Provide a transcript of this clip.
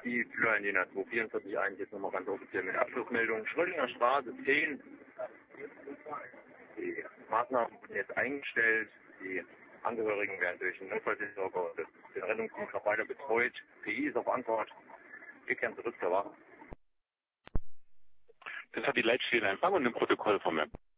die Fleur in die Natur 44.1, jetzt nochmal ganz offiziell mit Abschlussmeldung. Schrödinger Straße 10. Die Maßnahmen wurden jetzt eingestellt. Die Angehörigen werden durch den Notfallseelsorger und den Rettungsdienst noch weiter betreut. PI ist auf Antwort. Wir kehren zurück zur Wache. Das hat die Leitstelle empfangen und im Protokoll vom